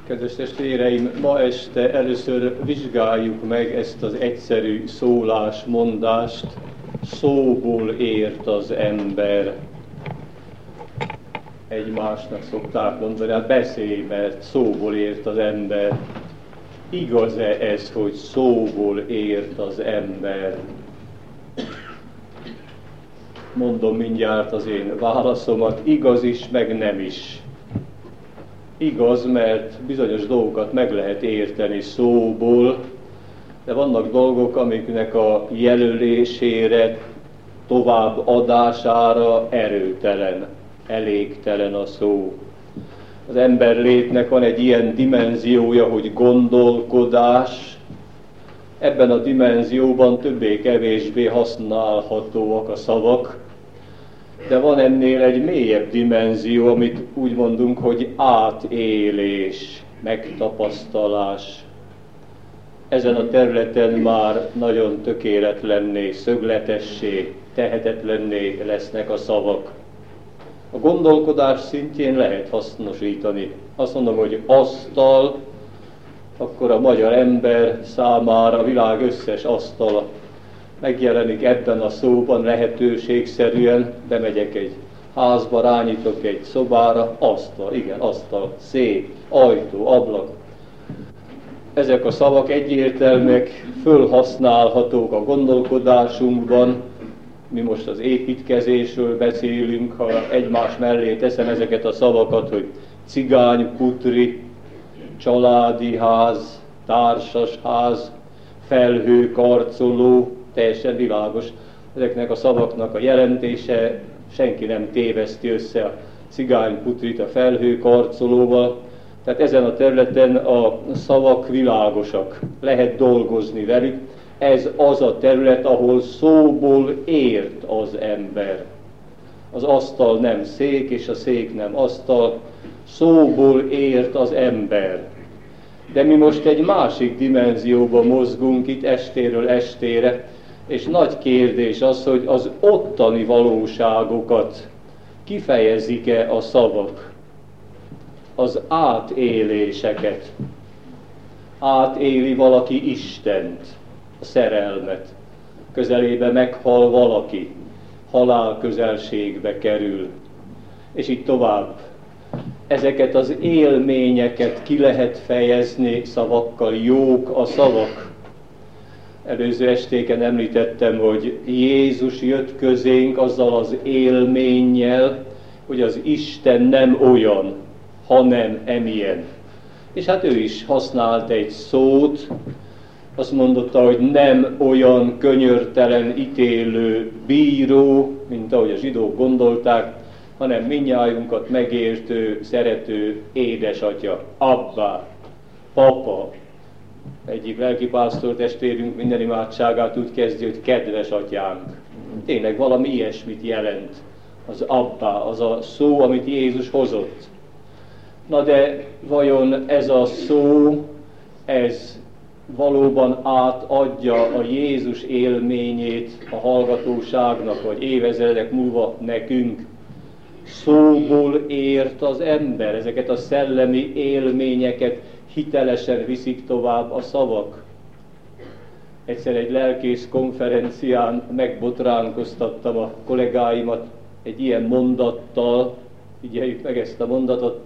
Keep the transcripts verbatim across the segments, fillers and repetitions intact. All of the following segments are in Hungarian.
Kedves testvéreim, ma este először vizsgáljuk meg ezt az egyszerű szólásmondást. Szóból ért az ember. Egymásnak szokták mondani, hát beszélj, mert szóból ért az ember. Igaz-e ez, hogy szóból ért az ember? Mondom mindjárt az én válaszomat, igaz is, meg nem is. Igaz, mert bizonyos dolgokat meg lehet érteni szóból, de vannak dolgok, amiknek a jelölésére, tovább adására erőtelen, elégtelen a szó. Az ember létnek van egy ilyen dimenziója, hogy gondolkodás. Ebben a dimenzióban többé-kevésbé használhatóak a szavak, de van ennél egy mélyebb dimenzió, amit úgy mondunk, hogy átélés, megtapasztalás. Ezen a területen már nagyon tökéletlenné, szögletessé, tehetetlenné lesznek a szavak. A gondolkodás szintjén lehet hasznosítani. Azt mondom, hogy asztal, akkor a magyar ember számára a világ összes asztala megjelenik ebben a szóban lehetőségszerűen. Bemegyek egy házba, rányítok egy szobára, asztal, igen, asztal, szék, ajtó, ablak. Ezek a szavak egyértelműek, fölhasználhatók a gondolkodásunkban. Mi most az építkezésről beszélünk, ha egymás mellé teszem ezeket a szavakat, hogy cigányputri, családi ház, társasház, felhőkarcoló, teljesen világos. Ezeknek a szavaknak a jelentése, senki nem téveszti össze a cigányputrit a felhőkarcolóval. Tehát ezen a területen a szavak világosak, lehet dolgozni velük. Ez az a terület, ahol szóból ért az ember. Az asztal nem szék, és a szék nem asztal, szóból ért az ember. De mi most egy másik dimenzióban mozgunk itt estéről estére, és nagy kérdés az, hogy az ottani valóságokat kifejezik-e a szavak, az átéléseket. Átéli valaki Istent, a szerelmet, közelébe meghal valaki, halál közelségbe kerül, és így tovább. Ezeket az élményeket ki lehet fejezni szavakkal, jók a szavak. Előző estéken említettem, hogy Jézus jött közénk azzal az élménnyel, hogy az Isten nem olyan, hanem emilyen. És hát ő is használt egy szót, azt mondotta, hogy nem olyan könyörtelen, ítélő bíró, mint ahogy a zsidók gondolták, hanem mindnyájunkat megértő, szerető édesatya, abbá, papa. Egyik lelkipásztor testvérünk minden imádságát úgy kezdi, hogy kedves atyánk. Tényleg valami ilyesmit jelent az abbá, az a szó, amit Jézus hozott. Na de vajon ez a szó, ez valóban átadja a Jézus élményét a hallgatóságnak, vagy évezredek múlva nekünk? Szóból ért az ember, ezeket a szellemi élményeket hitelesen viszik tovább a szavak. Egyszer egy lelkész konferencián megbotránkoztattam a kollégáimat egy ilyen mondattal, figyeljük meg ezt a mondatot: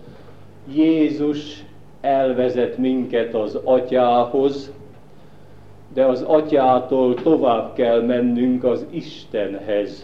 Jézus elvezet minket az atyához, de az atyától tovább kell mennünk az Istenhez.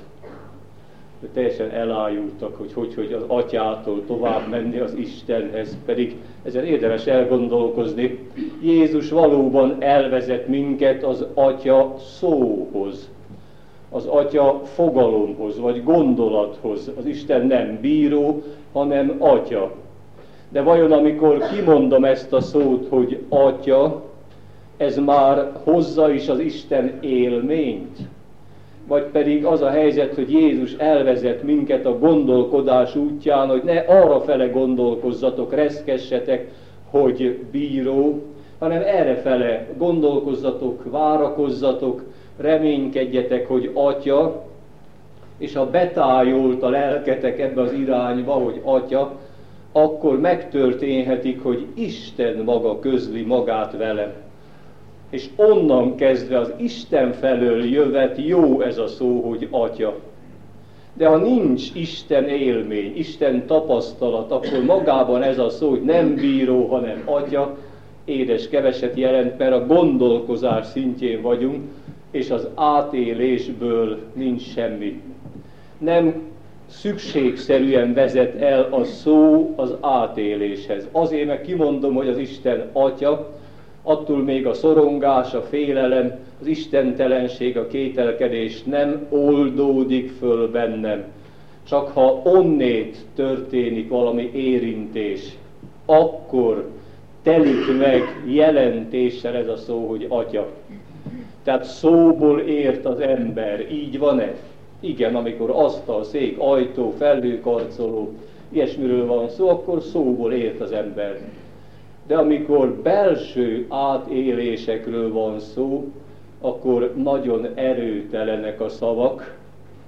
De teljesen elájultak, hogy, hogy hogy az atyától tovább menni az Istenhez, pedig ezen érdemes elgondolkozni. Jézus valóban elvezet minket az atya szóhoz, az atya fogalomhoz, vagy gondolathoz. Az Isten nem bíró, hanem atya. De vajon amikor kimondom ezt a szót, hogy atya, ez már hozza is az Isten élményt? Vagy pedig az a helyzet, hogy Jézus elvezet minket a gondolkodás útján, hogy ne arrafele gondolkozzatok, reszkessetek, hogy bíró, hanem errefele gondolkozzatok, várakozzatok, reménykedjetek, hogy atya, és ha betájolt a lelketek ebbe az irányba, hogy atya, akkor megtörténhetik, hogy Isten maga közli magát velem. És onnan kezdve az Isten felől jövet jó ez a szó, hogy Atya. De ha nincs Isten élmény, Isten tapasztalat, akkor magában ez a szó, hogy nem bíró, hanem Atya, édes keveset jelent, mert a gondolkozás szintjén vagyunk, és az átélésből nincs semmi. Nem szükségszerűen vezet el a szó az átéléshez. Azért meg kimondom, hogy az Isten Atya, attól még a szorongás, a félelem, az istentelenség, a kételkedés nem oldódik föl bennem. Csak ha onnét történik valami érintés, akkor telik meg jelentéssel ez a szó, hogy Atya. Tehát szóból ért az ember, így van-e? Igen, amikor asztal, szék, ajtó, felhőkarcoló, ilyesmiről van szó, akkor szóból ért az ember. De amikor belső átélésekről van szó, akkor nagyon erőtelenek a szavak,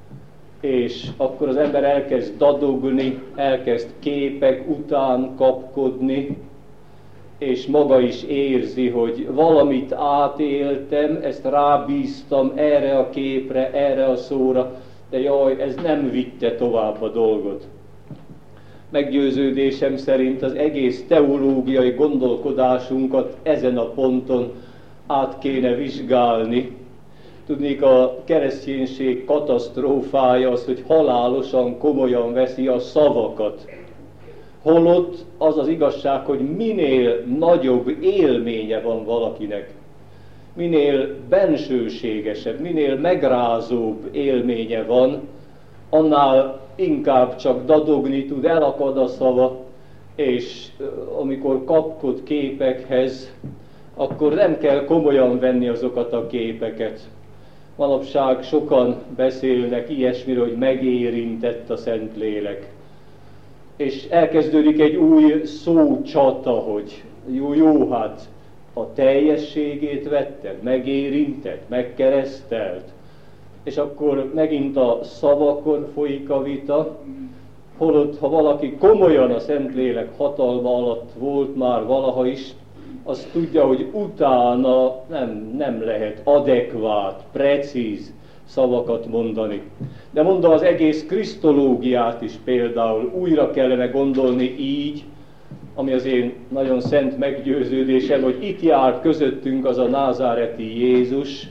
és akkor az ember elkezd dadogni, elkezd képek után kapkodni, és maga is érzi, hogy valamit átéltem, ezt rábíztam erre a képre, erre a szóra, de jaj, ez nem vitte tovább a dolgot. Meggyőződésem szerint az egész teológiai gondolkodásunkat ezen a ponton át kéne vizsgálni. Tudnék, a kereszténység katasztrófája az, hogy halálosan komolyan veszi a szavakat. Holott az az igazság, hogy minél nagyobb élménye van valakinek, minél bensőségesebb, minél megrázóbb élménye van, annál inkább csak dadogni tud, elakad a szava, és amikor kapkod képekhez, akkor nem kell komolyan venni azokat a képeket. Manapság sokan beszélnek ilyesmiről, hogy megérintett a Szentlélek. És elkezdődik egy új szócsata, hogy jó, jó, hát a teljességét vetted, megérintett, megkeresztelt. És akkor megint a szavakon folyik a vita, holott ha valaki komolyan a Szentlélek hatalma alatt volt már valaha is, az tudja, hogy utána nem, nem lehet adekvát, precíz szavakat mondani. De mondom, az egész krisztológiát is például újra kellene gondolni így, ami az én nagyon szent meggyőződésem, hogy itt járt közöttünk az a názáreti Jézus,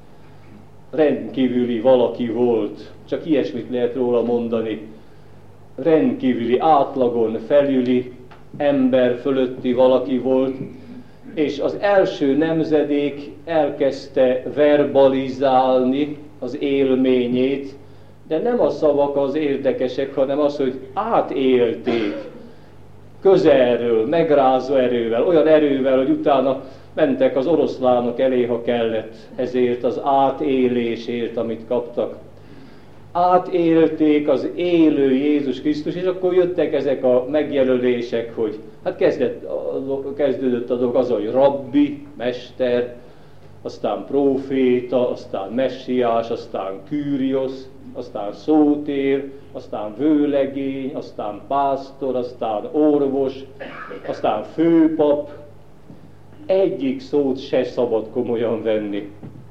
rendkívüli valaki volt, csak ilyesmit lehet róla mondani, rendkívüli, átlagon felüli, ember fölötti valaki volt, és az első nemzedék elkezdte verbalizálni az élményét, de nem a szavak az érdekesek, hanem az, hogy átélték közelről, megrázó erővel, olyan erővel, hogy utána mentek az oroszlánok elé, ha kellett, ezért az átélésért, amit kaptak. Átélték az élő Jézus Krisztus, és akkor jöttek ezek a megjelölések, hogy hát kezdett, kezdődött a dolog az, hogy rabbi, mester, aztán próféta, aztán messiás, aztán Kűriosz, aztán szótér, aztán vőlegény, aztán pásztor, aztán orvos, aztán főpap. Egyik szót se szabad komolyan venni.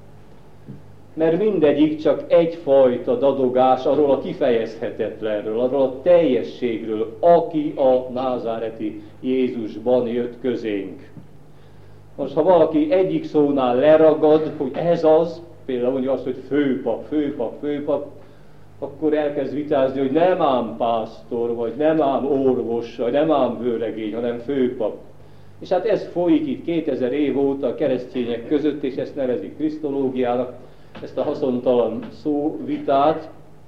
Mert mindegyik csak egyfajta dadogás arról a kifejezhetetlenről, arról a teljességről, aki a názáreti Jézusban jött közénk. Most, ha valaki egyik szónál leragad, hogy ez az, például mondja azt, hogy főpap, főpap, főpap, akkor elkezd vitázni, hogy nem ám pásztor, vagy nem ám orvos, vagy nem ám vőlegény, hanem főpap. És hát ez folyik itt kétezer év óta a keresztények között, és ezt nevezik krisztológiának, ezt a haszontalan szóvitát,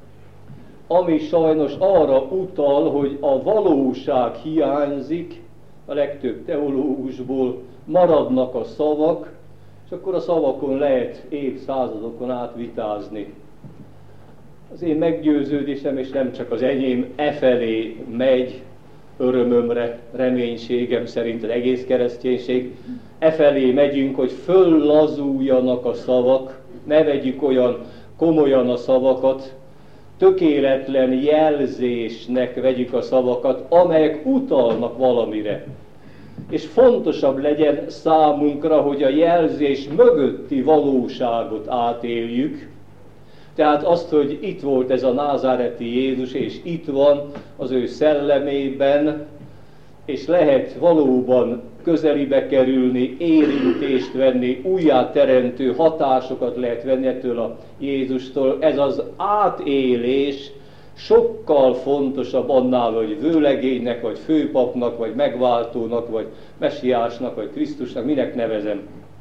ami sajnos arra utal, hogy a valóság hiányzik, a legtöbb teológusból maradnak a szavak, és akkor a szavakon lehet évszázadokon át vitázni. Az én meggyőződésem, és nem csak az enyém, e felé megy, örömömre, reménységem szerint az egész kereszténység, e felé megyünk, hogy föllazuljanak a szavak, ne vegyük olyan komolyan a szavakat, tökéletlen jelzésnek vegyük a szavakat, amelyek utalnak valamire. És fontosabb legyen számunkra, hogy a jelzés mögötti valóságot átéljük. Tehát azt, hogy itt volt ez a názáreti Jézus, és itt van az ő szellemében, és lehet valóban közelibe kerülni, érintést venni, újjáteremtő hatásokat lehet venni ettől a Jézustól. Ez az átélés sokkal fontosabb annál, hogy vőlegénynek, vagy főpapnak, vagy megváltónak, vagy messiásnak, vagy Krisztusnak, minek nevezem.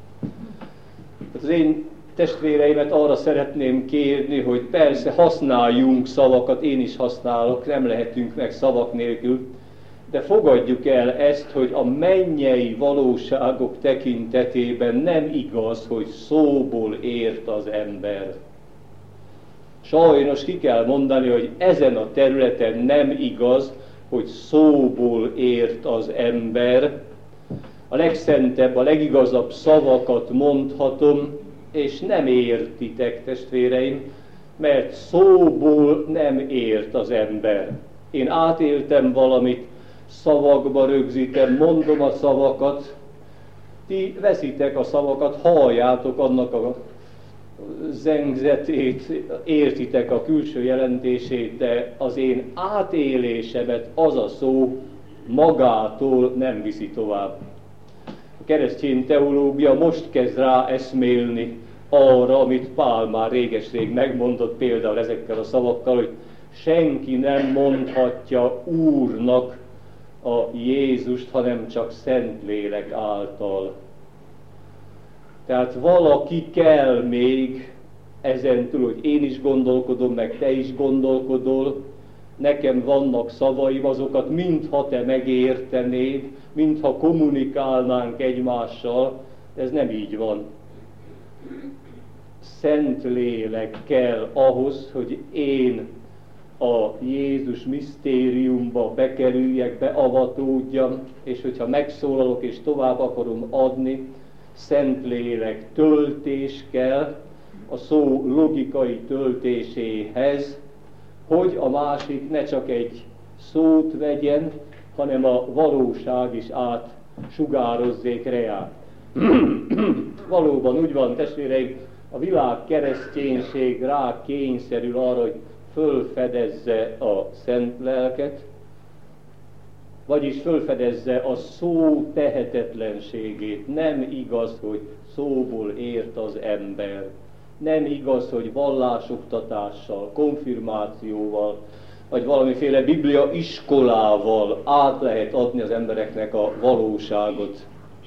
Az én testvéreimet arra szeretném kérni, hogy persze használjunk szavakat, én is használok, nem lehetünk meg szavak nélkül, de fogadjuk el ezt, hogy a mennyei valóságok tekintetében nem igaz, hogy szóból ért az ember. Sajnos ki kell mondani, hogy ezen a területen nem igaz, hogy szóból ért az ember. A legszentebb, a legigazabb szavakat mondhatom, és nem értitek, testvéreim, mert szóból nem ért az ember. Én átéltem valamit, szavakba rögzítem, mondom a szavakat, ti veszitek a szavakat, halljátok annak a zengzetét, értitek a külső jelentését, de az én átélésemet az a szó magától nem viszi tovább. A keresztény teológia most kezd rá eszmélni arra, amit Pál már réges-rég megmondott, például ezekkel a szavakkal, hogy senki nem mondhatja Úrnak a Jézust, hanem csak Szentlélek által. Tehát valaki kell még ezen túl, hogy én is gondolkodom, meg te is gondolkodol, nekem vannak szavaim, azokat mintha te megértenéd, mintha kommunikálnánk egymással, ez nem így van. Szentlélek kell ahhoz, hogy én a Jézus misztériumba bekerüljek, beavatódjam, és hogyha megszólalok és tovább akarom adni, Szentlélek töltés kell a szó logikai töltéséhez, hogy a másik ne csak egy szót vegyen, hanem a valóság is átsugározzék reá. Valóban úgy van, testvéreim, a világ kereszténység rá kényszerül arra, hogy fölfedezze a szent lelket, vagyis fölfedezze a szó tehetetlenségét. Nem igaz, hogy szóból ért az ember. Nem igaz, hogy vallásoktatással, konfirmációval, vagy valamiféle biblia iskolával át lehet adni az embereknek a valóságot.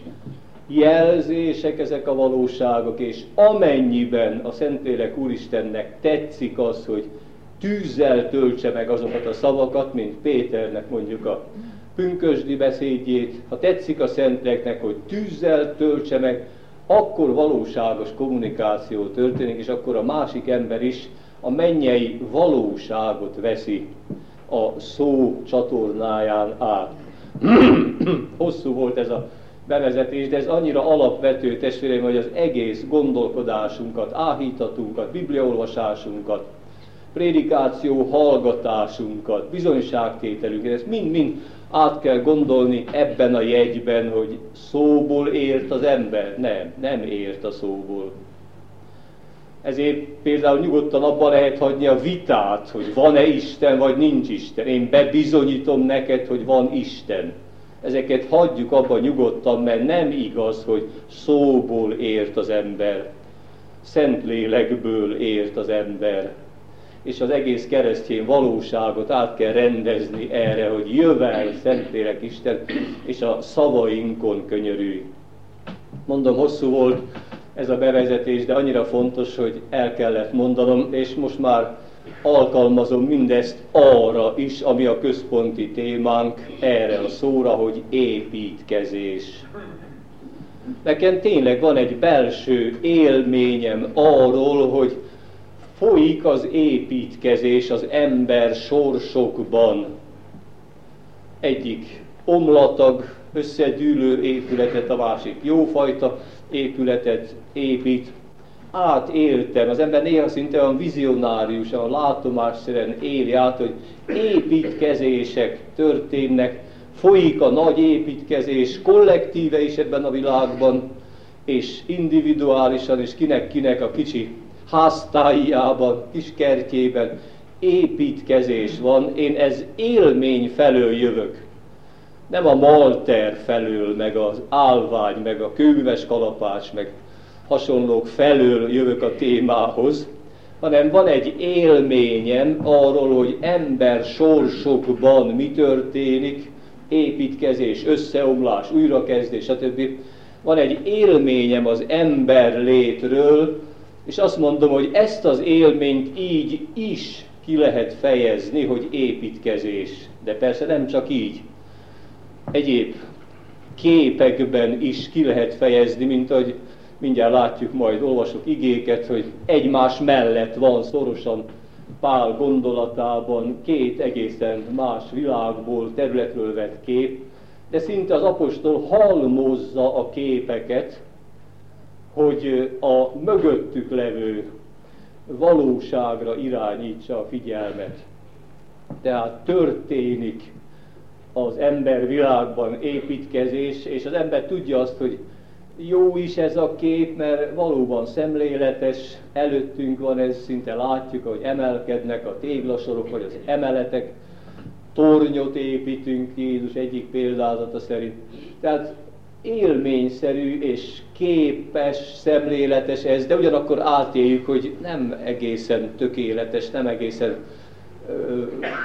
Jelzések ezek a valóságok, és amennyiben a Szentlélek Úristennek tetszik az, hogy tűzzel töltse meg azokat a szavakat, mint Péternek mondjuk a pünkösdi beszédjét, ha tetszik a Szentléleknek, hogy tűzzel töltse meg, akkor valóságos kommunikáció történik, és akkor a másik ember is a mennyei valóságot veszi a szó csatornáján át. Hosszú volt ez a bevezetés, de ez annyira alapvető, testvéreim, hogy az egész gondolkodásunkat, áhítatunkat, bibliaolvasásunkat, prédikáció hallgatásunkat, bizonyságtételünket, ezt mind-mind át kell gondolni ebben a jegyben, hogy szóból ért az ember. Nem, nem ért a szóból. Ezért például nyugodtan abba lehet hagyni a vitát, hogy van-e Isten, vagy nincs Isten. Én bebizonyítom neked, hogy van Isten. Ezeket hagyjuk abba nyugodtan, mert nem igaz, hogy szóból ért az ember. Szentlélekből ért az ember. És az egész keresztény valóságot át kell rendezni erre, hogy jövel Szentlélek Isten, és a szavainkon könyörülj. Mondom, hosszú volt ez a bevezetés, de annyira fontos, hogy el kellett mondanom, és most már alkalmazom mindezt arra is, ami a központi témánk, erre a szóra, hogy építkezés. Nekem tényleg van egy belső élményem arról, hogy folyik az építkezés az ember sorsokban. Egyik omlatag, összedűlő épületet, a másik jófajta épületet épít. átéltem, az ember néha szinte olyan vizionáriusan, látomásszerűen éli át, hogy építkezések történnek, folyik a nagy építkezés, kollektíve is ebben a világban, és individuálisan, és kinek-kinek a kicsi háztájában, kis kertjében építkezés van. Én ez élmény felől jövök. Nem a malter felől, meg az állvány, meg a kőműves kalapács, meg hasonlók felől jövök a témához, hanem van egy élményem arról, hogy ember sorsokban mi történik, építkezés, összeomlás, újrakezdés, stb. Van egy élményem az ember létről, és azt mondom, hogy ezt az élményt így is ki lehet fejezni, hogy építkezés. De persze nem csak így. Egyéb képekben is ki lehet fejezni, mint ahogy mindjárt látjuk, majd olvasok igéket, hogy egymás mellett van szorosan Pál gondolatában két egészen más világból, területről vett kép, de szinte az apostol halmozza a képeket, hogy a mögöttük levő valóságra irányítsa a figyelmet. Tehát történik az ember világban építkezés, és az ember tudja azt, hogy jó is ez a kép, mert valóban szemléletes, előttünk van ez, szinte látjuk, hogy emelkednek a téglasorok, vagy az emeletek, tornyot építünk, Jézus egyik példázata szerint. Tehát élményszerű és képes, szemléletes ez, de ugyanakkor átéljük, hogy nem egészen tökéletes, nem egészen ö,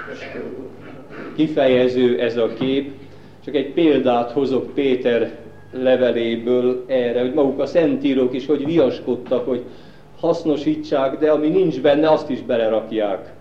kifejező ez a kép. Csak egy példát hozok Péter leveléből erre, hogy maguk a szentírók is hogy viaskodtak, hogy hasznosítsák, de ami nincs benne, azt is belerakják.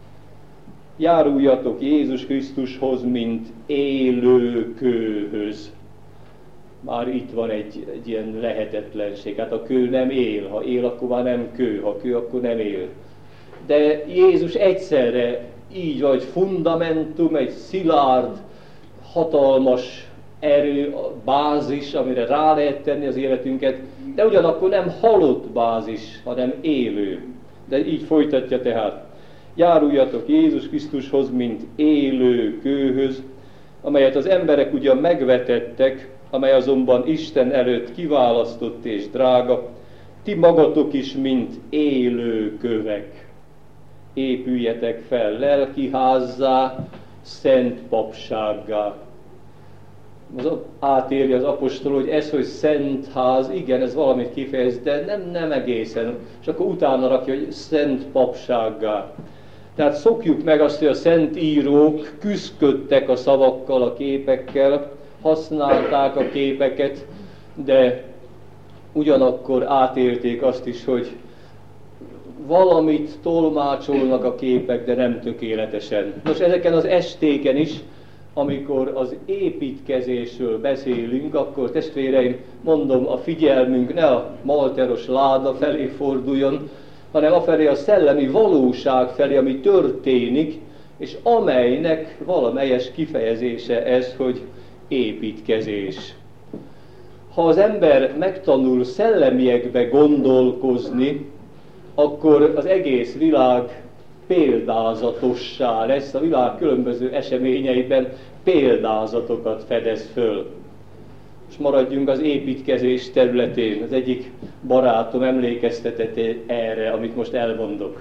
Járuljatok Jézus Krisztushoz, mint élő kőhöz. Már itt van egy, egy ilyen lehetetlenség. Hát a kő nem él, ha él, akkor már nem kő, ha kő, akkor nem él. De Jézus egyszerre így vagy fundamentum, egy szilárd, hatalmas erő, bázis, amire rá lehet tenni az életünket, de ugyanakkor nem halott bázis, hanem élő. De így folytatja tehát. Járuljatok Jézus Krisztushoz, mint élő kőhöz, amelyet az emberek ugyan megvetettek, amely azonban Isten előtt kiválasztott és drága, ti magatok is, mint élő kövek. Épüljetek fel lelki házzá, szent papsággá. Az átérje az apostol, hogy ez, hogy szent ház, igen, ez valamit kifejez, de nem, nem egészen. És akkor utána rakja, hogy szent papsággá. Tehát szokjuk meg azt, hogy a szent írók küszködtek a szavakkal, a képekkel, használták a képeket, de ugyanakkor átélték azt is, hogy valamit tolmácsolnak a képek, de nem tökéletesen. Nos, ezeken az estéken is, amikor az építkezésről beszélünk, akkor testvéreim, mondom, a figyelmünk ne a malteros láda felé forduljon, hanem afelé a szellemi valóság felé, ami történik, és amelynek valamelyes kifejezése ez, hogy építkezés. Ha az ember megtanul szellemiekbe gondolkozni, akkor az egész világ példázatossá lesz, a világ különböző eseményeiben példázatokat fedez föl. És maradjunk az építkezés területén. Az egyik barátom emlékeztetett erre, amit most elmondok.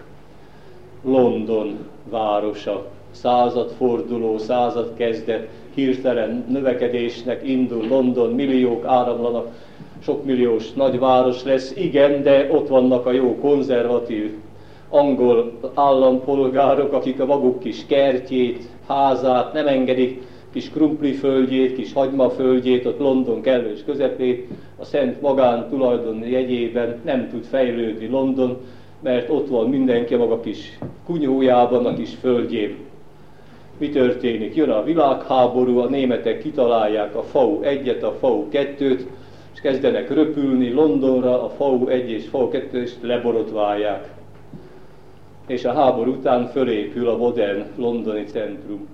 London városa, századforduló, század kezdet, hirtelen növekedésnek indul London, milliók áramlanak, sokmilliós nagyváros lesz, igen, de ott vannak a jó konzervatív angol állampolgárok, akik a maguk kis kertjét, házát nem engedik, kis krumpliföldjét, kis hagymaföldjét, ott London kellős közepén, a szent magántulajdon jegyében nem tud fejlődni London, mert ott van mindenki maga kis kunyhójában, a kis földjén. Mi történik? Jön a világháború, a németek kitalálják a fau egyet, a fau kettőt, és kezdenek röpülni Londonra, a fau egy és fau kettő, és leborotválják. És a háború után fölépül a modern londoni centrum.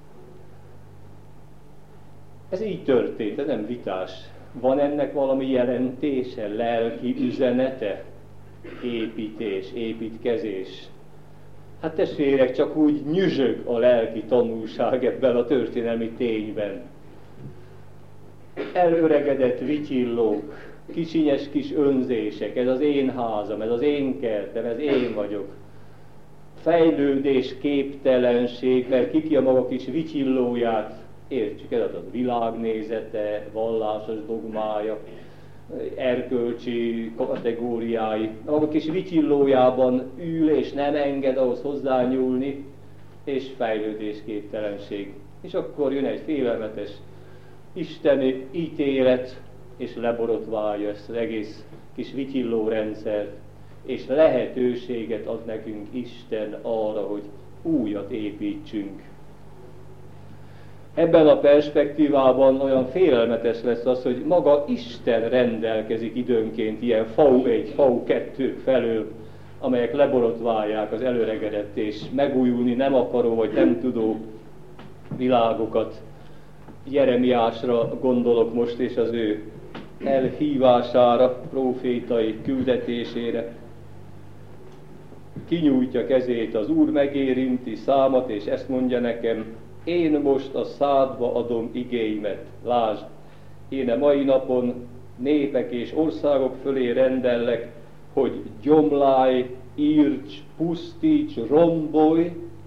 Ez így történt, ez nem vitás. Van ennek valami jelentése, lelki üzenete? építés, építkezés. Hát testvérek, csak úgy nyüzsög a lelki tanulság ebben a történelmi tényben. Elöregedett vityillók, kicsinyes kis önzések, ez az én házam, ez az én kertem, ez én vagyok. Fejlődés, képtelenség, mert kiki a maga kis vityillóját, értsük, ez az világnézete, vallásos dogmája, erkölcsi kategóriái. A maga kis vityillójában ül és nem enged ahhoz hozzányúlni, és fejlődésképtelenség. És akkor jön egy félelmetes isteni ítélet, és leborotválja ezt az egész kis vityilló rendszert, és lehetőséget ad nekünk Isten arra, hogy újat építsünk. Ebben a perspektívában olyan félelmetes lesz az, hogy maga Isten rendelkezik időnként ilyen fau egy, fau kettő felől, amelyek leborotválják az előregedett és megújulni nem akaró vagy nem tudó világokat. Jeremiásra gondolok most, és az ő elhívására, prófétai küldetésére. Kinyújtja kezét, az Úr megérinti számat, és ezt mondja nekem: én most a szádba adom igéimet. Lásd, én a mai napon népek és országok fölé rendellek, hogy gyomlálj, írts, pusztíts, rombolj,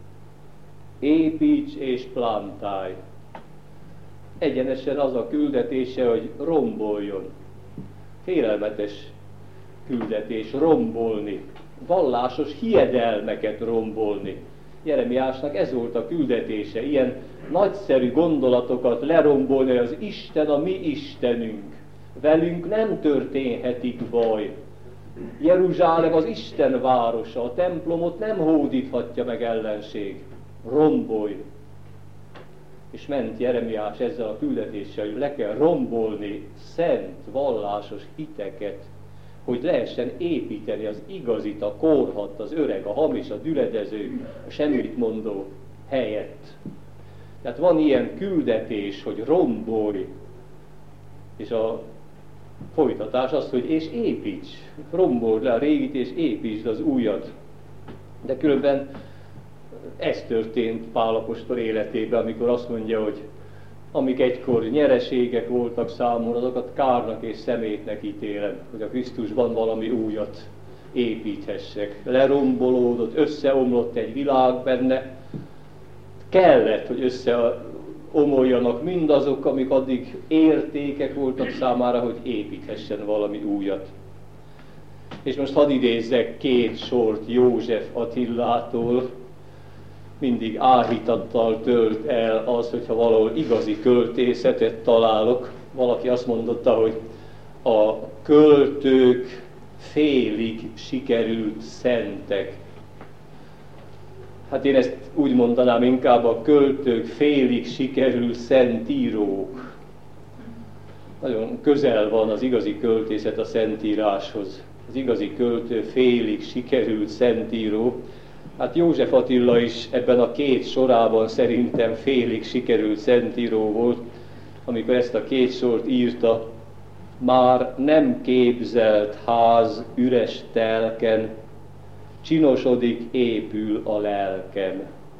építs és plántálj. Egyenesen az a küldetése, hogy romboljon. Félelmetes küldetés, rombolni. Vallásos hiedelmeket rombolni. Jeremiásnak ez volt a küldetése, ilyen nagyszerű gondolatokat lerombolni, hogy az Isten a mi Istenünk. Velünk nem történhetik baj. Jeruzsálem az Isten városa, a templomot nem hódíthatja meg ellenség. Rombolj! És ment Jeremiás ezzel a küldetéssel, hogy le kell rombolni szent, vallásos hiteket, hogy lehessen építeni az igazit, a korhat, az öreg, a hamis, a düledező, a semmit mondó helyett. Tehát van ilyen küldetés, hogy rombolj, és a folytatás az, hogy és építs, rombold le a régit, és építsd az újat. De különben ez történt Pál apostol életében, amikor azt mondja, hogy amik egykor nyereségek voltak számomra, azokat kárnak és szemétnek ítélem, hogy a Krisztusban valami újat építhessek. Lerombolódott, összeomlott egy világ benne, kellett, hogy összeomoljanak mindazok, amik addig értékek voltak számára, hogy építhessen valami újat. És most hadd idézzek két sort József Attilától. Mindig áhítattal tölt el az, hogyha valahol igazi költészetet találok. Valaki azt mondotta, hogy a költők félig sikerült szentek. Hát én ezt úgy mondanám, inkább a költők félig sikerült szentírók. Nagyon közel van az igazi költészet a szentíráshoz. Az igazi költő félig sikerült szentíró. Hát József Attila is ebben a két sorában szerintem félig sikerült szentíró volt, amikor ezt a két sort írta: már nem képzelt ház üres telken, csinosodik, épül a lelkem.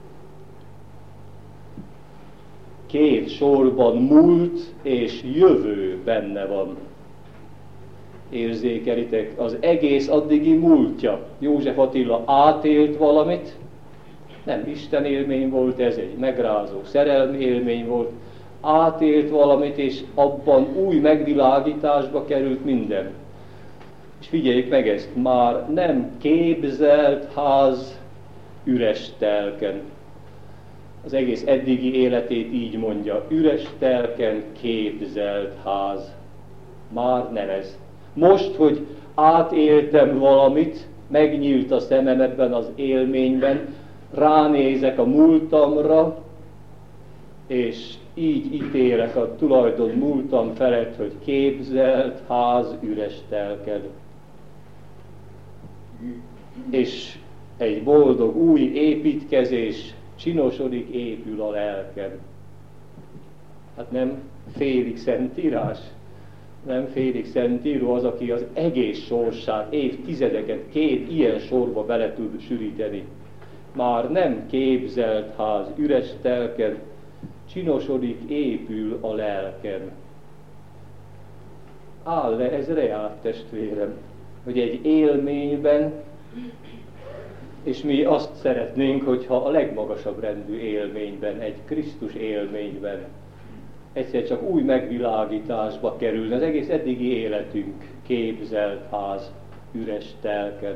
Két sorban múlt és jövő benne van. Érzékelitek, az egész addigi múltja. József Attila átélt valamit, nem Isten élmény volt, ez egy megrázó szerelmi élmény volt, átélt valamit, és abban új megvilágításba került minden. És figyeljük meg ezt, már nem képzelt ház üres telken. Az egész eddigi életét így mondja, üres telken képzelt ház. Már nem ez. Most, hogy átéltem valamit, megnyílt a szemem ebben az élményben, ránézek a múltamra, és így ítélek a tulajdon múltam felett, hogy képzelt ház üres telken. És egy boldog új építkezés csinosodik, épül a lelkem. Hát nem félig szentírás? nem félig szentíró az, aki az egész sorsát, évtizedeket két ilyen sorba bele tud sűríteni. Már nem képzelt ház üres telken, csinosodik, épül a lelken. Áll le ez reál, testvérem, hogy egy élményben, és mi azt szeretnénk, hogyha a legmagasabb rendű élményben, egy Krisztus élményben egyszer csak új megvilágításba kerülne az egész eddigi életünk, képzelt ház, üres telken.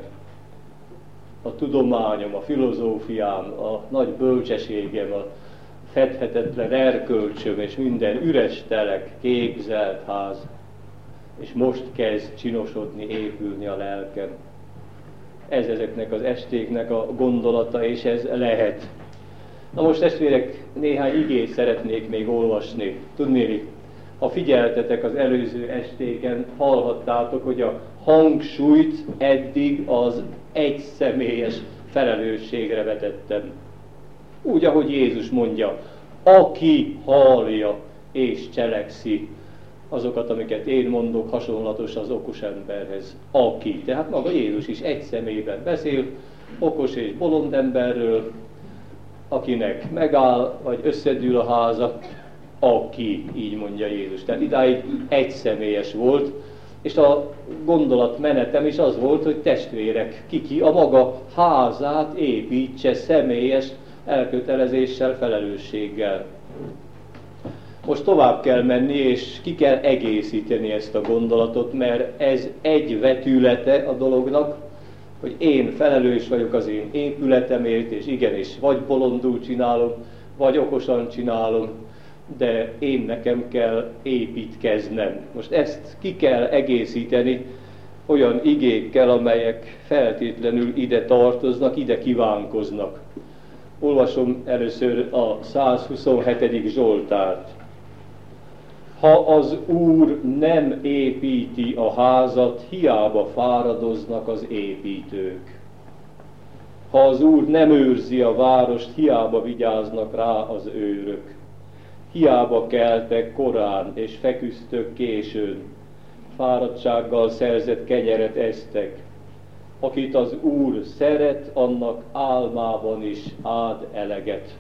A tudományom, a filozófiám, a nagy bölcsességem, a fedhetetlen erkölcsöm és minden üres telek, képzelt ház, és most kezd csinosodni, épülni a lelkem. Ez ezeknek az estéknek a gondolata, és ez lehet. Na most, testvérek, néhány igét szeretnék még olvasni. Tudnéli, ha figyeltetek az előző estéken, hallhattátok, hogy a hangsúlyt eddig az egyszemélyes felelősségre vetettem. Úgy, ahogy Jézus mondja, aki hallja és cselekszi azokat, amiket én mondok, hasonlatos az okos emberhez. Aki. Tehát maga Jézus is egy személyben beszél, okos és bolond emberről, akinek megáll, vagy összedül a háza, aki, így mondja Jézus. Tehát idáig egyszemélyes volt, és a gondolatmenetem is az volt, hogy testvérek, kiki a maga házát építse személyes elkötelezéssel, felelősséggel. Most tovább kell menni, és ki kell egészíteni ezt a gondolatot, mert ez egy vetülete a dolognak, hogy én felelős vagyok az én épületemért, és igenis, vagy bolondul csinálom, vagy okosan csinálom, de én nekem kell építkeznem. Most ezt ki kell egészíteni olyan igékkel, amelyek feltétlenül ide tartoznak, ide kívánkoznak. Olvasom először a százhuszonhetedik Zsoltárt. Ha az Úr nem építi a házat, hiába fáradoznak az építők. Ha az Úr nem őrzi a várost, hiába vigyáznak rá az őrök. Hiába keltek korán, és feküztök későn. Fáradtsággal szerzett kenyeret esztek. Akit az Úr szeret, annak álmában is ad eleget.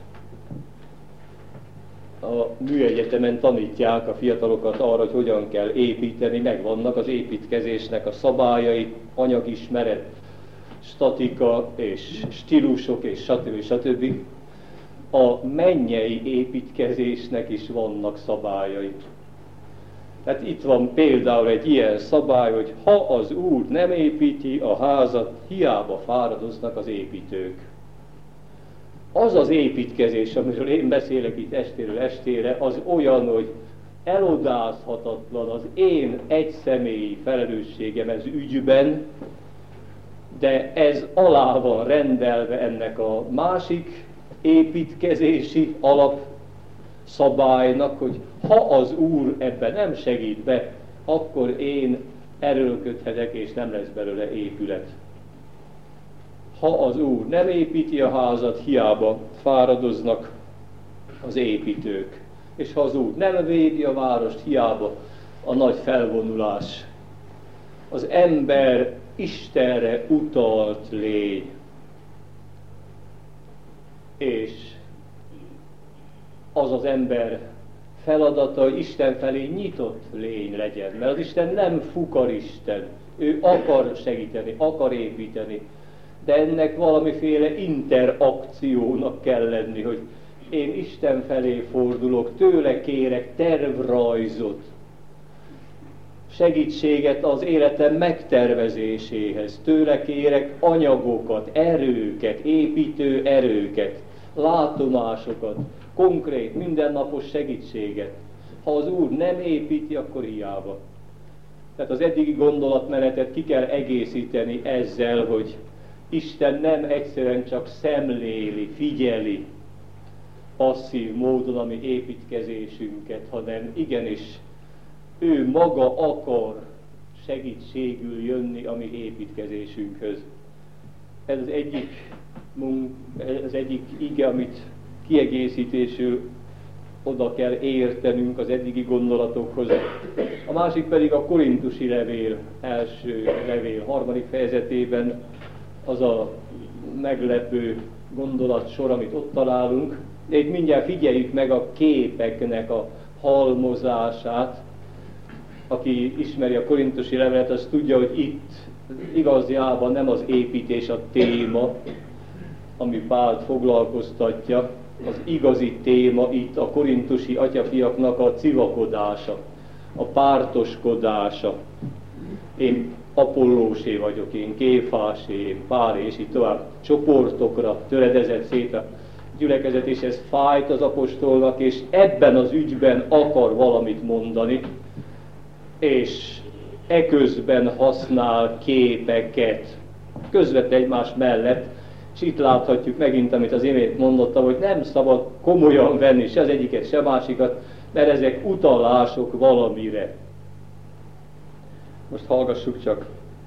A műegyetemen tanítják a fiatalokat arra, hogy hogyan kell építeni, megvannak az építkezésnek a szabályai, anyagismeret, statika és stílusok és stb. stb. A mennyei építkezésnek is vannak szabályai. Tehát itt van például egy ilyen szabály, hogy ha az Úr nem építi a házat, hiába fáradoznak az építők. Az az építkezés, amiről én beszélek itt estéről estére, az olyan, hogy elodázhatatlan az én egyszemélyi felelősségem ez ügyben, de ez alá van rendelve ennek a másik építkezési alapszabálynak, hogy ha az Úr ebben nem segít be, akkor én erőlködhetek, és nem lesz belőle épület. Ha az Úr nem építi a házat, hiába fáradoznak az építők. És ha az Úr nem védi a várost, hiába a nagy felvonulás. Az ember Istenre utalt lény. És az az ember feladata, hogy Isten felé nyitott lény legyen. Mert az Isten nem fukaristen. Ő akar segíteni, akar építeni. De ennek valamiféle interakciónak kell lenni, hogy én Isten felé fordulok, tőle kérek tervrajzot, segítséget az életem megtervezéséhez, tőle kérek anyagokat, erőket, építő erőket, látomásokat, konkrét, mindennapos segítséget. Ha az Úr nem építi, akkor hiába. Tehát az eddigi gondolatmenetet ki kell egészíteni ezzel, hogy Isten nem egyszerűen csak szemléli, figyeli passzív módon a mi építkezésünket, hanem igenis ő maga akar segítségül jönni a mi építkezésünkhöz. Ez az egyik, ez az egyik ige, amit kiegészítésül oda kell értenünk az eddigi gondolatokhoz. A másik pedig a korintusi levél, első levél, harmadik fejezetében az a meglepő gondolatsor, amit ott találunk. De itt mindjárt figyeljük meg a képeknek a halmozását. Aki ismeri a korintusi levelet, az tudja, hogy itt igaziában nem az építés a téma, ami Pált foglalkoztatja. Az igazi téma itt a korintusi atyafiaknak a civakodása, a pártoskodása. Én Apollósé vagyok, én Kéfásé, én Pálé, és így tovább csoportokra töredezett szét a gyülekezet, és ez fájt az apostolnak, és ebben az ügyben akar valamit mondani, és eközben használ képeket közvetlen egymás mellett, és itt láthatjuk megint, amit az imént mondottam, hogy nem szabad komolyan venni se az egyiket, se a másikat, mert ezek utalások valamire. Most hallgassuk csak.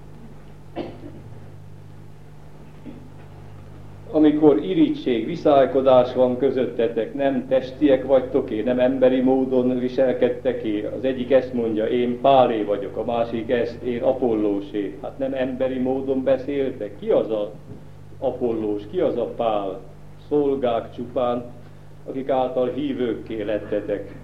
Amikor irigység, viszálykodás van közöttetek, nem testiek vagytok-é, nem emberi módon viselkedtek-é. Az egyik ezt mondja, én Pálé vagyok, a másik ezt, én Apollósé. Hát nem emberi módon beszéltek. Ki az a Apollós, ki az a Pál? Szolgák csupán, akik által hívőkké lettetek.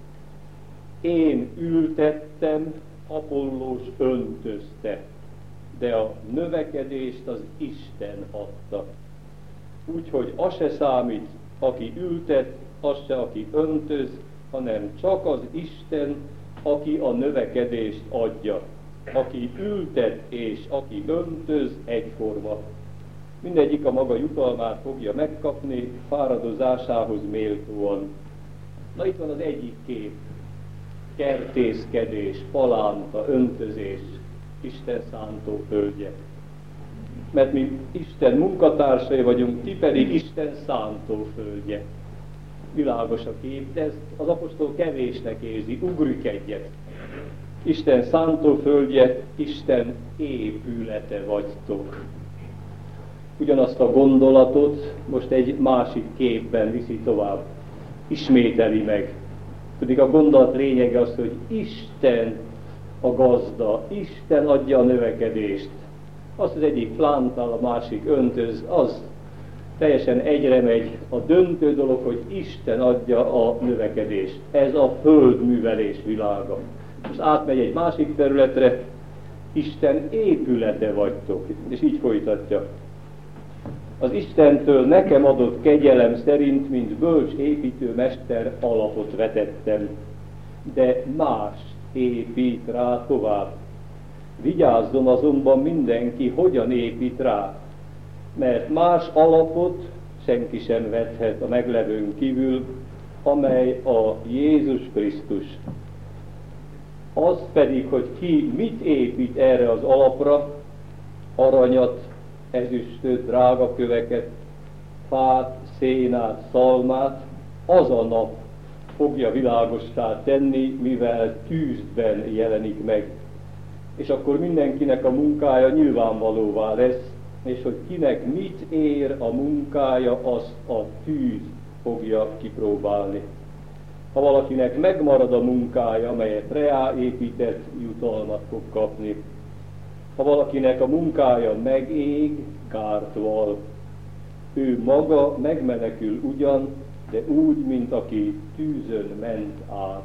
Én ültettem, Apollós öntözte, de a növekedést az Isten adta. Úgyhogy az se számít, aki ültet, az se, aki öntöz, hanem csak az Isten, aki a növekedést adja. Aki ültet és aki öntöz, egyforma. Mindegyik a maga jutalmát fogja megkapni, fáradozásához méltóan. Na itt van az egyik kép. Kertészkedés, palánta, öntözés, Isten szántó földje. Mert mi Isten munkatársai vagyunk, ti pedig Isten szántó földje. Világos a kép, de ezt az apostol kevésnek érzi, ugrik egyet. Isten szántó földje, Isten épülete vagytok. Ugyanazt a gondolatot most egy másik képben viszi tovább, ismételi meg. Pedig a gondolat lényege az, hogy Isten a gazda, Isten adja a növekedést. Azt az egyik plántál, a másik öntöz, az teljesen egyre megy. A döntő dolog, hogy Isten adja a növekedést. Ez a földművelés világa. Most átmegy egy másik területre, Isten épülete vagytok. És így folytatja. Az Istentől nekem adott kegyelem szerint, mint bölcs építőmester alapot vetettem, de más épít rá tovább. Vigyázzon azonban mindenki, hogyan épít rá, mert más alapot senki sem vethet a meglevőn kívül, amely a Jézus Krisztus. Az pedig, hogy ki mit épít erre az alapra, aranyat, ezüstöt, drágaköveket, fát, szénát, szalmát, az a nap fogja világossá tenni, mivel tűzben jelenik meg. És akkor mindenkinek a munkája nyilvánvalóvá lesz, és hogy kinek mit ér a munkája, azt a tűz fogja kipróbálni. Ha valakinek megmarad a munkája, amelyet reáépített, jutalmat fog kapni. Ha valakinek a munkája megég, kárt val. Ő maga megmenekül ugyan, de úgy, mint aki tűzön ment át.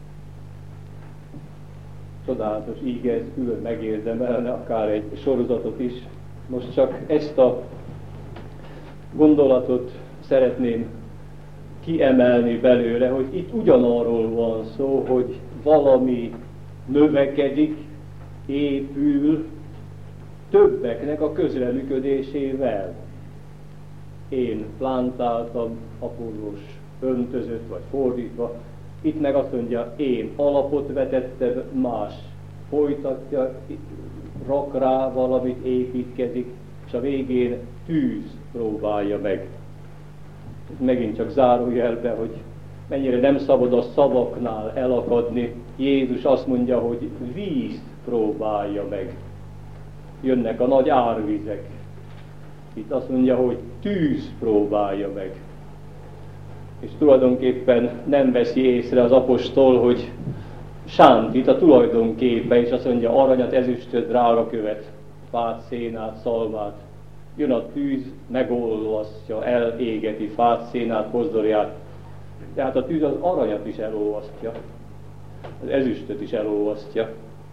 Csodálatos íge, ez külön megérdemelne akár egy sorozatot is. Most csak ezt a gondolatot szeretném kiemelni belőle, hogy itt ugyanarról van szó, hogy valami növekedik, épül, többeknek a közreműködésével. Én plántáltam, Apollós öntözött, vagy fordítva. Itt meg azt mondja, én alapot vetettem, más folytatja, rak rá valamit, építkezik, és a végén tűz próbálja meg. Megint csak zárójelbe, hogy mennyire nem szabad a szavaknál elakadni. Jézus azt mondja, hogy víz próbálja meg. Jönnek a nagy árvizek. Itt azt mondja, hogy tűz próbálja meg. És tulajdonképpen nem veszi észre az apostol, hogy sántít a tulajdonképe, és azt mondja, aranyat, ezüstöt, drágakövet, fát, szénát, szalmát. Jön a tűz, megolvasztja, elégeti fát, szénát, pozdorját. Tehát a tűz az aranyat is elolvasztja, az ezüstöt is elolvasztja.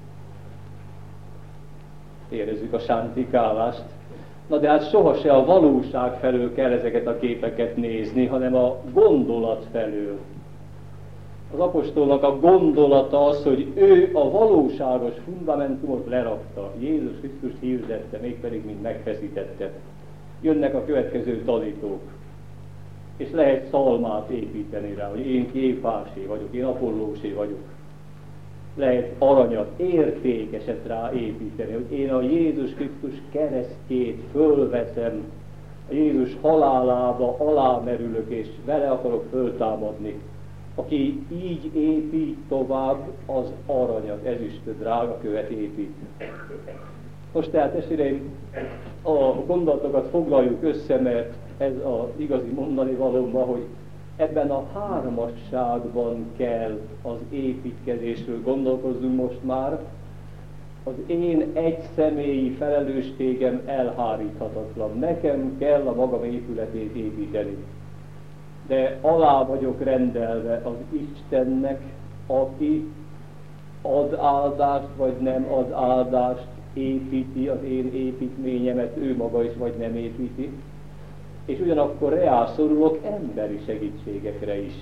Érezzük a sántikálást. Na de hát sohasem a valóság felől kell ezeket a képeket nézni, hanem a gondolat felől. Az apostolnak a gondolata az, hogy ő a valóságos fundamentumot lerakta. Jézus Krisztus hirdette, mégpedig mint megfeszítette. Jönnek a következő tanítók, és lehet szalmát építeni rá, hogy én Kéfásé vagyok, én Apollósé vagyok. Lehet aranyat, értékeset rá építeni, hogy én a Jézus Krisztus keresztjét fölveszem, a Jézus halálába alámerülök, és vele akarok föltámadni. Aki így épít tovább, az aranyat, ezüstöt, drágakövet épít. Most tehát testvéreim, a gondolatokat foglaljuk össze, mert ez az igazi mondani valóban, hogy ebben a hármasságban kell az építkezésről gondolkozzunk most már. Az én egyszemélyi felelősségem elháríthatatlan. Nekem kell a magam épületét építeni. De alá vagyok rendelve az Istennek, aki ad áldást, vagy nem ad áldást, építi az én építményemet, ő maga is, vagy nem építi. És ugyanakkor rászorulok emberi segítségekre is.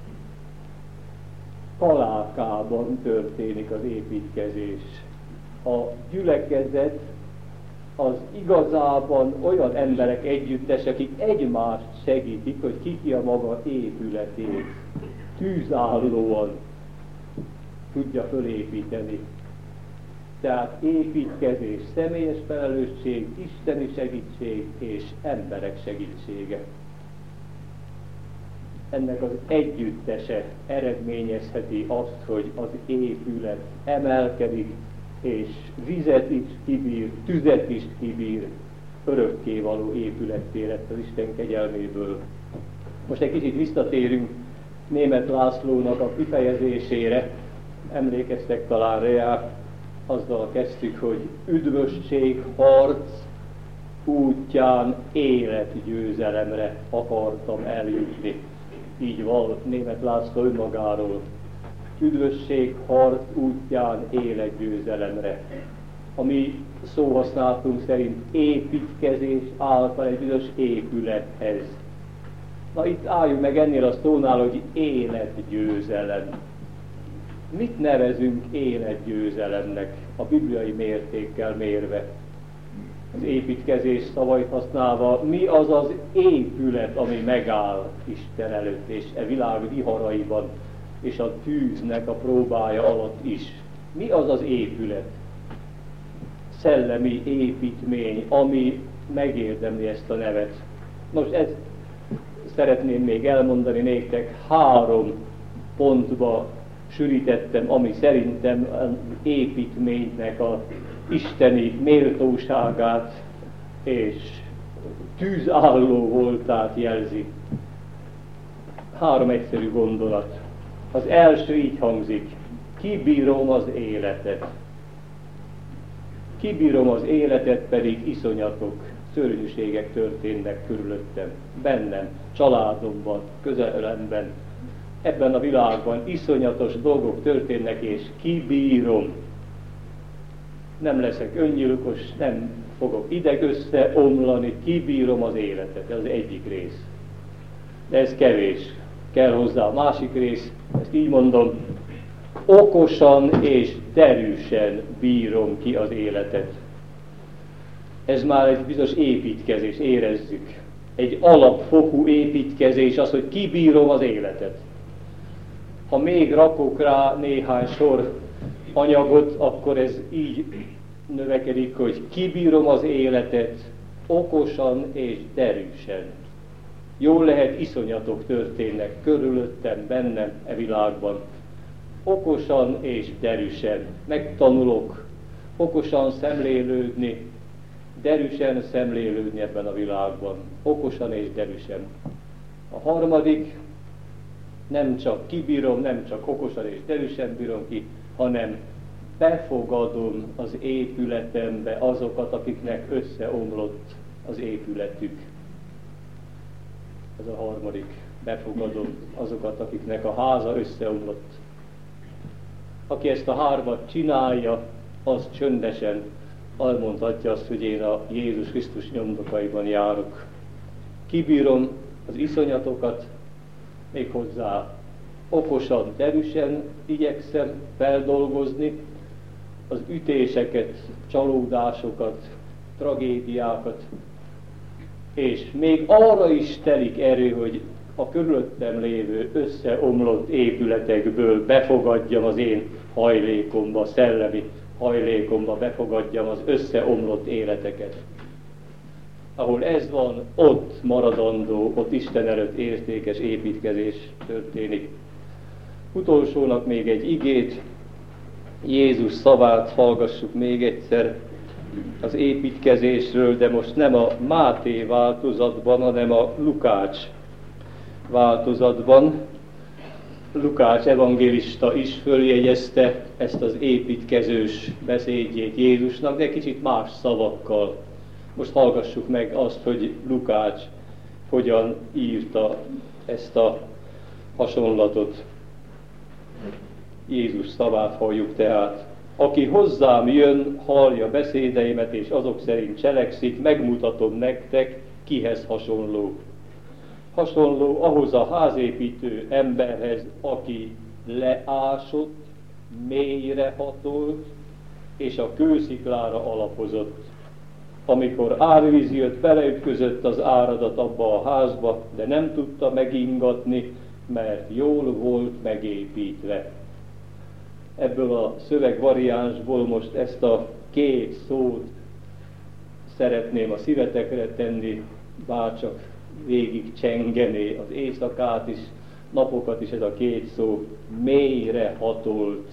Kalákában történik az építkezés. A gyülekezet az igazában olyan emberek együttes, akik egymást segítik, hogy ki ki a maga épületét tűzállóan tudja fölépíteni. Tehát építkezés, személyes felelősség, isteni segítség és emberek segítsége. Ennek az együttese eredményezheti azt, hogy az épület emelkedik, és vizet is kibír, tüzet is kibír, örökkévaló épületté lett az Isten kegyelméből. Most egy kicsit visszatérünk Németh Lászlónak a kifejezésére, emlékeztek talán rá, azzal kezdtük, hogy üdvösség, harc útján életgyőzelemre akartam eljutni. Így val Németh László önmagáról. Üdvösség, harc útján életgyőzelemre. A mi szóhasználatunk szerint építkezés által egy bizonyos épülethez. Na itt álljunk meg ennél a szónál, hogy életgyőzelem. Mit nevezünk életgyőzelemnek a bibliai mértékkel mérve? Az építkezés szavait használva, mi az az épület, ami megáll Isten előtt, és e világ viharaiban, és a tűznek a próbája alatt is. Mi az az épület? Szellemi építmény, ami megérdemli ezt a nevet. Most ezt szeretném még elmondani néktek, három pontba sűrítettem, ami szerintem az építménynek az isteni méltóságát és tűzálló voltát jelzi. Három egyszerű gondolat. Az első így hangzik: kibírom az életet. Kibírom az életet, pedig iszonyatok, szörnyűségek történnek körülöttem, bennem, családomban, közelemben, ebben a világban iszonyatos dolgok történnek, és kibírom. Nem leszek öngyilkos, nem fogok ideg összeomlani, kibírom az életet. Ez az egyik rész. De ez kevés. Kell hozzá a másik rész, ezt így mondom, okosan és derűsen bírom ki az életet. Ez már egy bizonyos építkezés, érezzük. Egy alapfokú építkezés az, hogy kibírom az életet. Ha még rakok rá néhány sor anyagot, akkor ez így növekedik, hogy kibírom az életet okosan és derűsen. Jól lehet, iszonyatok történnek körülöttem, bennem, e világban. Okosan és derűsen megtanulok, okosan szemlélődni, derűsen szemlélődni ebben a világban. Okosan és derűsen. A harmadik, Nem csak kibírom, nem csak okosan és derűsen bírom ki, hanem befogadom az épületembe azokat, akiknek összeomlott az épületük. Ez a harmadik. Befogadom azokat, akiknek a háza összeomlott. Aki ezt a hármat csinálja, az csöndesen elmondhatja azt, hogy én a Jézus Krisztus nyomdokaiban járok. Kibírom az iszonyatokat, méghozzá okosan, derűsen igyekszem feldolgozni az ütéseket, csalódásokat, tragédiákat, és még arra is telik erő, hogy a körülöttem lévő összeomlott épületekből befogadjam az én hajlékomba, szellemi hajlékomba, befogadjam az összeomlott életeket. Ahol ez van, ott maradandó, ott Isten előtt értékes építkezés történik. Utolsónak még egy igét, Jézus szavát hallgassuk még egyszer az építkezésről, de most nem a Máté változatban, hanem a Lukács változatban. Lukács evangélista is följegyezte ezt az építkezős beszédjét Jézusnak, de kicsit más szavakkal. Most hallgassuk meg azt, hogy Lukács hogyan írta ezt a hasonlatot. Jézus szavát halljuk tehát. Aki hozzám jön, hallja beszédeimet, és azok szerint cselekszik, megmutatom nektek, kihez hasonló. Hasonló ahhoz a házépítő emberhez, aki leásott, mélyre hatolt, és a kősziklára alapozott. Amikor árvíz jött, beleütközött az áradat abba a házba, de nem tudta megingatni, mert jól volt megépítve. Ebből a szövegvariánsból most ezt a két szót szeretném a szívetekre tenni, bárcsak végig csengené az éjszakát is, napokat is ez a két szó, mélyre hatolt.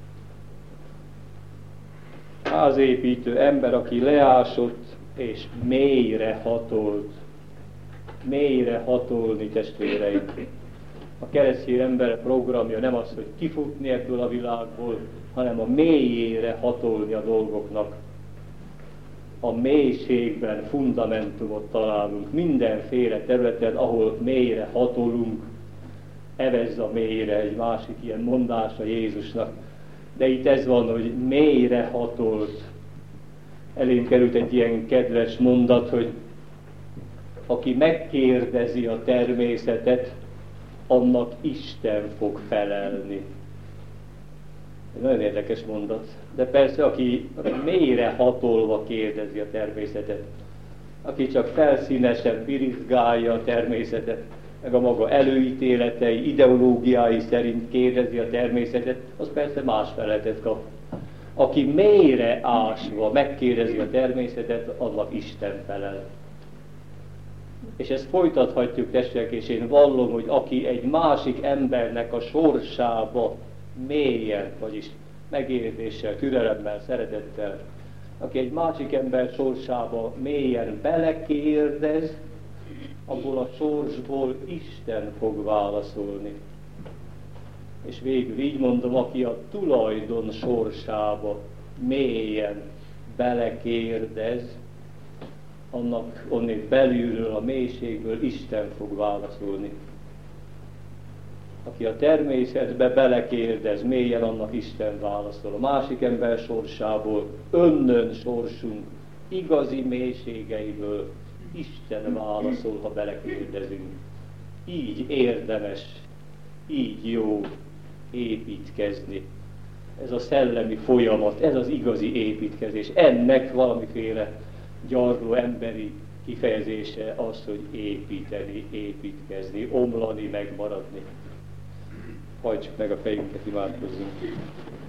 Házépítő ember, aki leásott és mélyre hatolt. Mélyre hatolni, testvéreim. A keresztény ember programja nem az, hogy kifutni ebből a világból, hanem a mélyére hatolni a dolgoknak. A mélységben fundamentumot találunk, mindenféle területen, ahol mélyre hatolunk, evezz a mélyre, egy másik ilyen mondása Jézusnak. De itt ez van, hogy mélyre hatolt. Elém került egy ilyen kedves mondat, hogy aki megkérdezi a természetet, annak Isten fog felelni. Ez nagyon érdekes mondat. De persze, aki mélyre hatolva kérdezi a természetet, aki csak felszínesen birizgálja a természetet, meg a maga előítéletei, ideológiái szerint kérdezi a természetet, az persze más feleletet kap. Aki mélyre ásva megkérdezi a természetet, annak Isten felel. És ezt folytathatjuk, testvérek, és én vallom, hogy aki egy másik embernek a sorsába mélyen, vagyis megértéssel, türelemmel, szeretettel, aki egy másik ember sorsába mélyen belekérdez, abból a sorsból Isten fog válaszolni. És végül így mondom, aki a tulajdon sorsába mélyen belekérdez, annak onnét belülről, a mélységből Isten fog válaszolni. Aki a természetbe belekérdez, mélyen, annak Isten válaszol. A másik ember sorsából, önnön sorsunk, igazi mélységeiből Isten válaszol, ha belekérdezünk. Így érdemes, így jó építkezni. Ez a szellemi folyamat, ez az igazi építkezés. Ennek valamiféle gyarló emberi kifejezése az, hogy építeni, építkezni, omlani, megmaradni. Hajtsuk meg a fejünket, imádkozzunk.